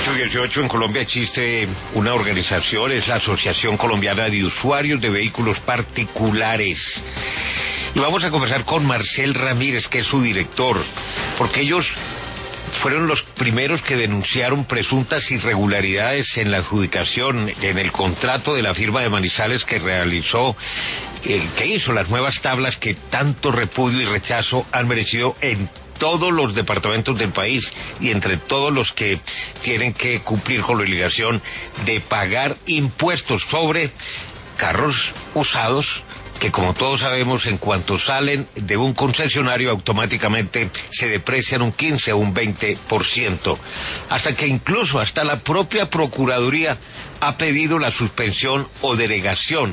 8:18 en Colombia existe una organización, es la Asociación Colombiana de Usuarios de Vehículos Particulares. Y vamos a conversar con Marcel Ramírez, que es su director, porque ellos fueron los primeros que denunciaron presuntas irregularidades en la adjudicación, en el contrato de la firma de Manizales que realizó, que hizo las nuevas tablas que tanto repudio y rechazo han merecido en todos los departamentos del país y entre todos los que tienen que cumplir con la obligación de pagar impuestos sobre carros usados, que como todos sabemos, en cuanto salen de un concesionario automáticamente se deprecian un 15 o un 20%, hasta que incluso hasta la propia Procuraduría ha pedido la suspensión o derogación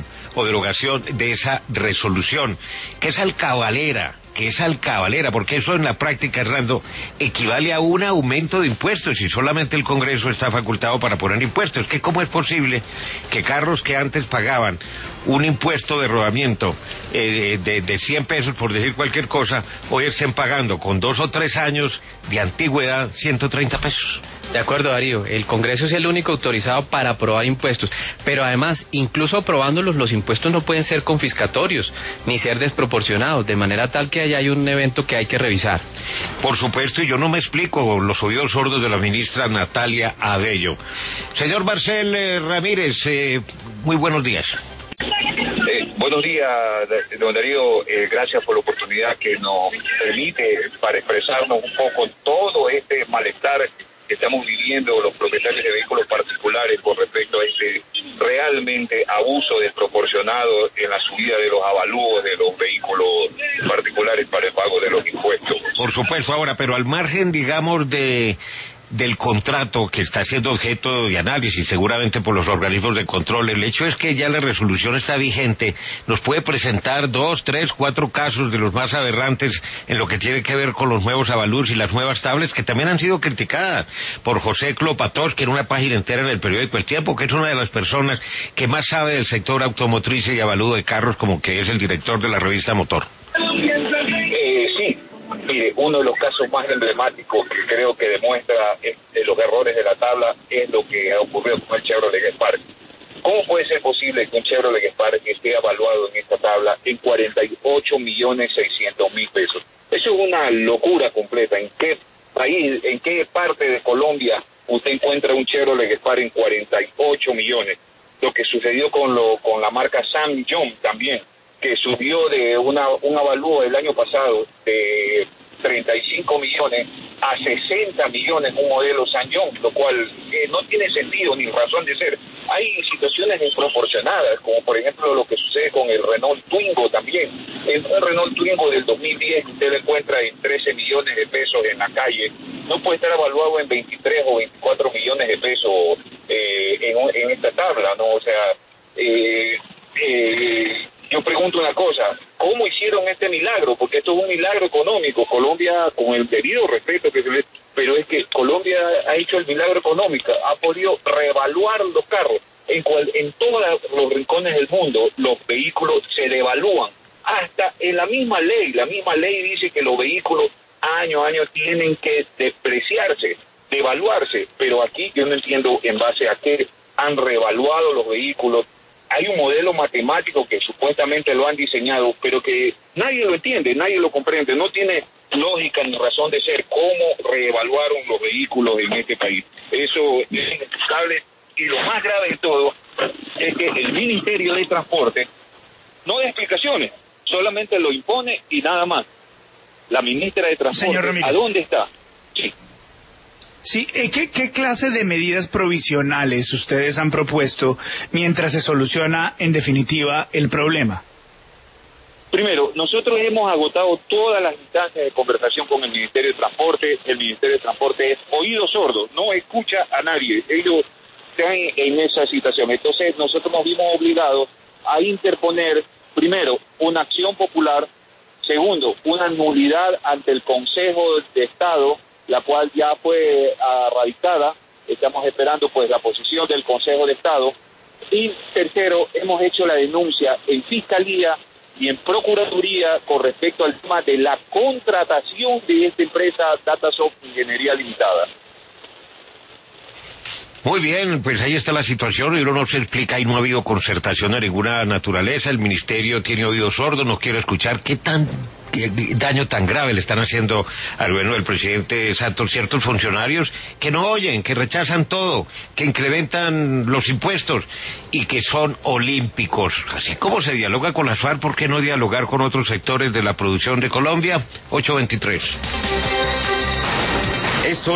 de esa resolución, que es alcabalera, porque eso en la práctica, Hernando, equivale a un aumento de impuestos y solamente el Congreso está facultado para poner impuestos. ¿Cómo es posible que carros que antes pagaban un impuesto de rodamiento de 100 pesos, por decir cualquier cosa, hoy estén pagando con 2 o 3 años de antigüedad 130 pesos? De acuerdo, Darío, el Congreso es el único autorizado para aprobar impuestos, pero además, incluso aprobándolos, los impuestos no pueden ser confiscatorios, ni ser desproporcionados, de manera tal que hay un evento que hay que revisar. Por supuesto, y yo no me explico los oídos sordos de la ministra Natalia Abello. Señor Marcel Ramírez, muy buenos días. Buenos días, don Darío, gracias por la oportunidad que nos permite para expresarnos un poco todo este malestar que estamos viviendo los propietarios de vehículos particulares con respecto a este realmente abuso desproporcionado en la subida de los avalúos de los vehículos particulares para el pago de los impuestos. Por supuesto, ahora, pero al margen, digamos, del contrato que está siendo objeto de análisis seguramente por los organismos de control, el hecho es que ya la resolución está vigente. Nos puede presentar 2, 3, 4 casos de los más aberrantes en lo que tiene que ver con los nuevos avalúos y las nuevas tablas, que también han sido criticadas por José Klopatovsky en una página entera en el periódico El Tiempo, que es una de las personas que más sabe del sector automotriz y avalúo de carros, como que es el director de la revista Motor. Sí. Mire, uno de los casos más emblemáticos que creo que demuestra los errores de la tabla es lo que ha ocurrido con el Chevrolet Spark. ¿Cómo puede ser posible que un Chevrolet Spark esté evaluado en esta tabla en 48.600.000 pesos? Eso es una locura completa. ¿En qué país, en qué parte de Colombia usted encuentra un Chevrolet Spark en 48 millones? Lo que sucedió con la marca Sam John también, que subió de un avalúo del año pasado de 35 millones a 60 millones un modelo Sanyong, lo cual no tiene sentido ni razón de ser. Hay situaciones desproporcionadas, como por ejemplo lo que sucede con el Renault Twingo también. El Renault Twingo del 2010 que usted lo encuentra en 13 millones de pesos en la calle, no puede estar evaluado en 23 o 24 millones de pesos en esta tabla, ¿no? O sea, yo pregunto una cosa, ¿cómo hicieron este milagro? Porque esto es un milagro económico. Colombia, con el debido respeto que se le... pero es que Colombia ha hecho el milagro económico, ha podido reevaluar los carros. En todos los rincones del mundo, los vehículos se devalúan. Hasta en la misma ley dice que los vehículos año a año tienen que depreciarse, devaluarse. Pero aquí yo no entiendo en base a qué han reevaluado los vehículos. Hay un modelo matemático que supuestamente lo han diseñado, pero que nadie lo entiende, nadie lo comprende, no tiene lógica ni razón de ser cómo reevaluaron los vehículos en este país. Eso es inexplicable, y lo más grave de todo es que el Ministerio de Transporte no da explicaciones, solamente lo impone y nada más. La ministra de Transporte, ¿a dónde está? Sí. Sí, ¿qué clase de medidas provisionales ustedes han propuesto mientras se soluciona en definitiva el problema? Primero, nosotros hemos agotado todas las instancias de conversación con el Ministerio de Transporte. El Ministerio de Transporte es oído sordo, no escucha a nadie. Ellos están en esa situación. Entonces nosotros nos vimos obligados a interponer, primero, una acción popular. Segundo, una nulidad ante el Consejo de Estado, la cual ya fue radicada. Estamos esperando pues la posición del Consejo de Estado. Y tercero, hemos hecho la denuncia en Fiscalía y en Procuraduría con respecto al tema de la contratación de esta empresa Datasoft Ingeniería Limitada. Muy bien, pues ahí está la situación y uno no se explica y no ha habido concertación de ninguna naturaleza. El ministerio tiene oídos sordos, no quiere escuchar qué daño tan grave le están haciendo al gobierno del presidente Santos ciertos funcionarios que no oyen, que rechazan todo, que incrementan los impuestos y que son olímpicos. Así como se dialoga con las FARC, ¿por qué no dialogar con otros sectores de la producción de Colombia? 8:23.